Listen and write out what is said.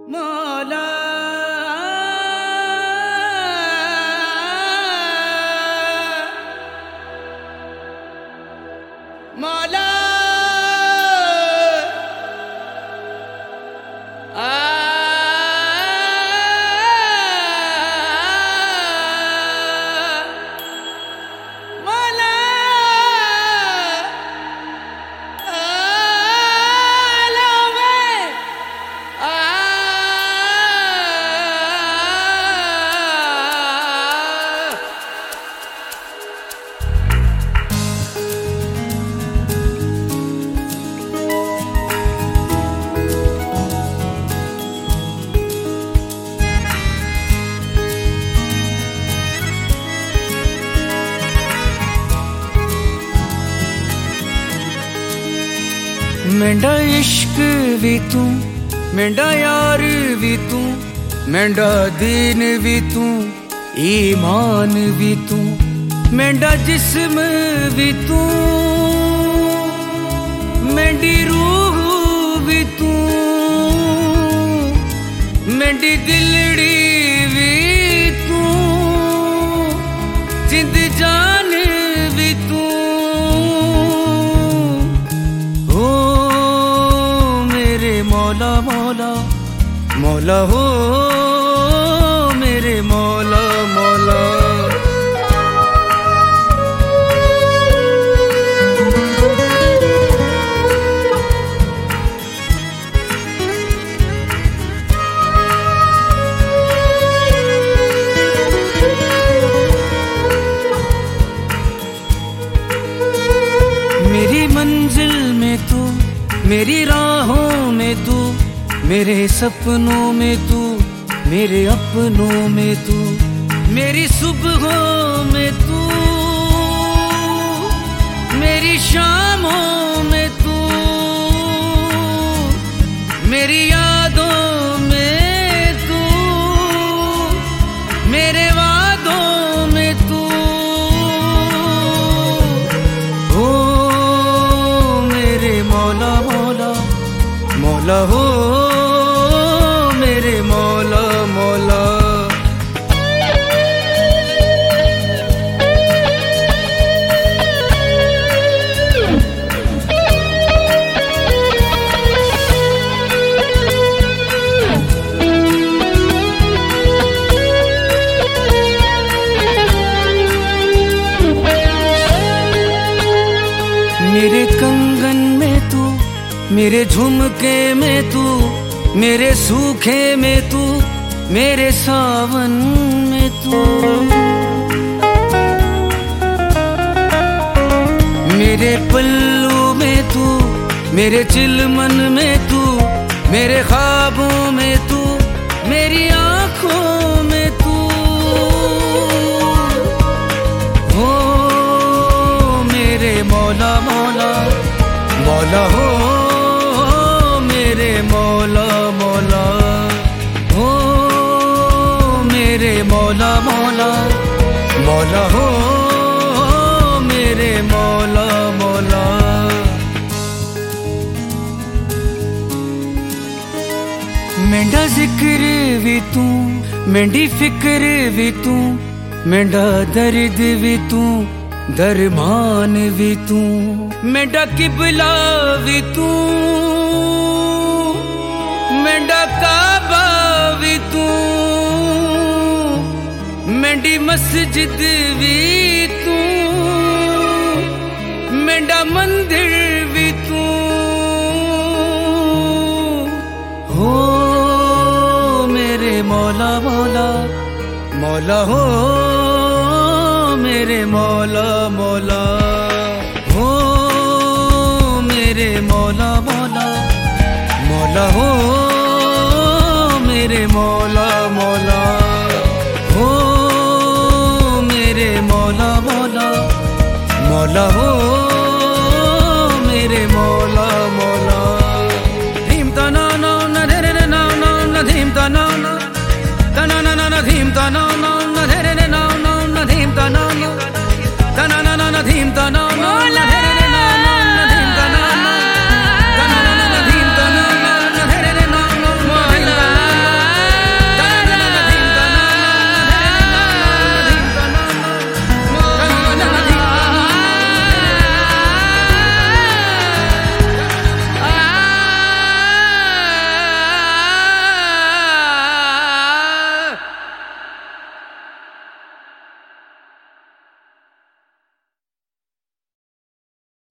मौला मौला मेंढा इश्क भी तू, मेंढा यार भी तू, मेंढा दीन भी तू, ईमान भी तू, मेंढा जिस्म भी तू, मेंढी रूह भी तू, मेंढी दिलड़ी भी तू, जिंद जान भी तू। मौला मौला मौला हो मेरे मौला मौला। मेरी मंजिल में तू, मेरी राहों में तू, मेरे सपनों में तू, मेरे अपनों में तू, मेरी सुबहों में तू, मेरी शामों में तू, मेरी यादों में तू, मेरे वादों में तू। ओ मेरे मौला मौला मौला हो मेरे मौला मौला। मेरे कंगन में तू, मेरे झुमके में तू, मेरे सूखे में तू, मेरे सावन में तू, मेरे पल्लू में तू, मेरे चिलमन में तू, मेरे ख्वाबों में तू, मेरी आँखों में तू। हो मेरे मौला मौला मौला हो मेरे मौला मौला। हो मेरे मौला मौला मौला हो मेरे मौला मौला। मेंढा जिक्र भी तू, मेंढी फिक्र भी तू, मेंढा दर्द भी तू, दरमान भी तू, मेंढा किबला भी तू, मेंढा काबा भी तू, मेंढी मस्जिद भी तू, मेंढा मंदिर भी तू। हो मेरे मौला मौला मौला हो मेरे मौला मौला। हो मेरे मौला मौला मौला हो मेरे मौला मौला। हो मेरे मौला मौला मौला हो मेरे मौला मौला। धीम तना ना न रे रे ना ना न धीम तना ना तना ना ना धीम तना ना न रे रे ना ना न धीम तना ना तना ना ना धीम तना ना।